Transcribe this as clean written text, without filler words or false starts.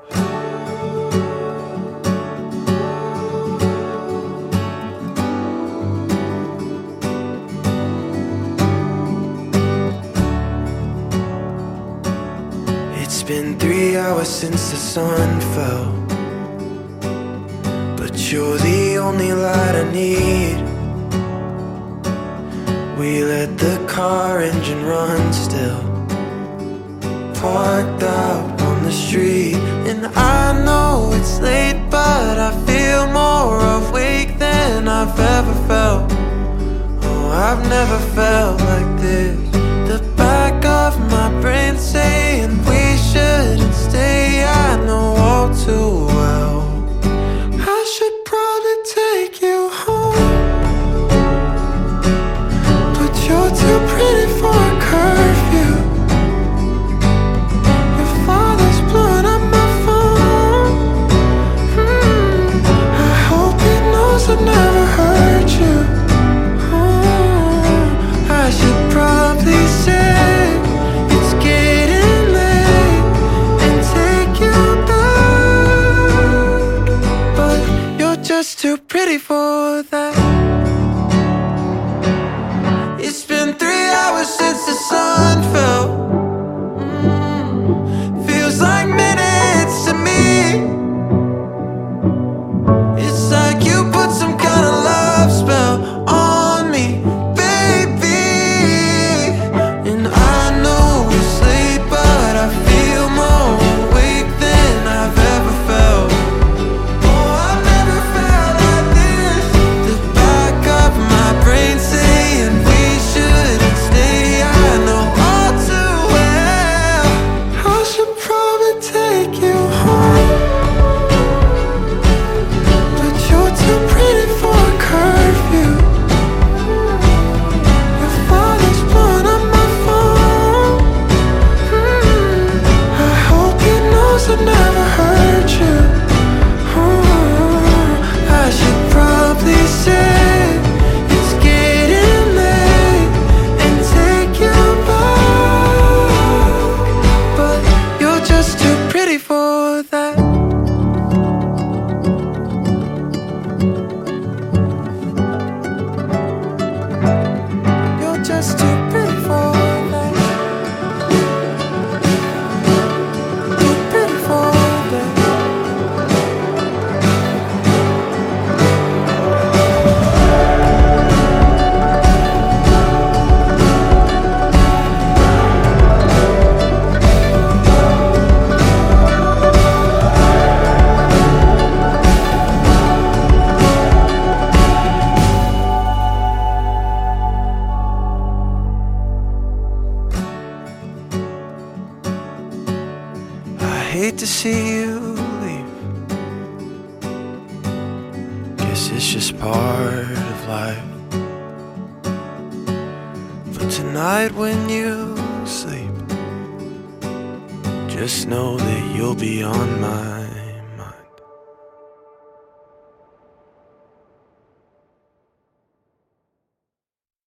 It's been 3 hours since the sun fell, but you're the only light I need. We let the car engine run still, parked out on the street. And I know it's late, but I feel more awake than I've ever felt. Oh, I've never felt like this. The back of my brain saying we shouldn't stay, I know all too well. I should probably take you home, but you're too pretty for a curfew. Your father's blowing up my phone. I hope he knows I never hurt you. I should probably say it's getting late and take you back, but you're just too pretty for that. It's been 3 hours since the sun fell. Feels like minutes to me. It's like you put some kind of love spell on me, baby. And I know it's late, but I feel more awake than I've ever felt. Oh, I've never felt like this. The back of my brain saying we shouldn't stay, I know all too well. I should probably take you home, but you're too pretty for a curfew. Your father's blowing up my phone. I hope he knows I never hurt you. I should probably say it's getting late and take you back, but you're just too pretty for that. You're just too pretty for that. Too pretty for that. I hate to see you leave. Guess it's just part of life. But tonight when you sleep, just know that you'll be on my